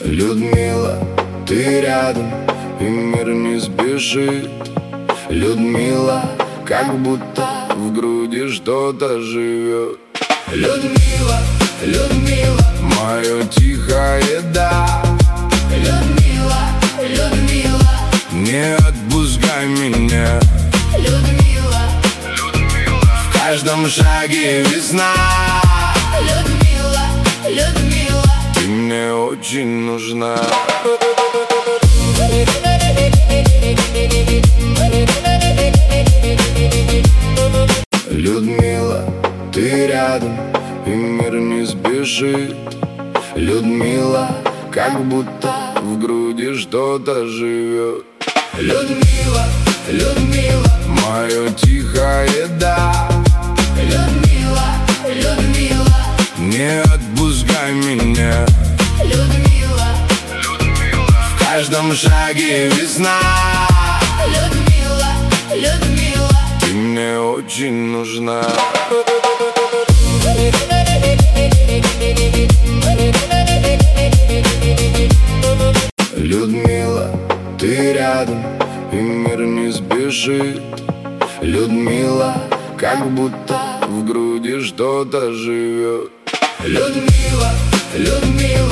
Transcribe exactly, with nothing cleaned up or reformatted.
Людмила, ты рядом, и мир не сбежит. Людмила, как будто в груди что-то живет. Людмила, Людмила, мое тихое да. Людмила, Людмила, не отпускай меня. Людмила, Людмила, в каждом шаге весна. Людмила, Людмила, ты мне очень нужна. Людмила, ты рядом, и мир не сбежит. Людмила, как будто в груди что-то живет. Людмила, Людмила, мое тихое да. Людмила, Людмила, не отпускай меня. Людмила, Людмила, в каждом шаге весна. Людмила, Людмила, ты мне очень нужна. Людмила, ты рядом, и мир не сбежит. Людмила, как будто в груди что-то живет. Людмила, Людмила,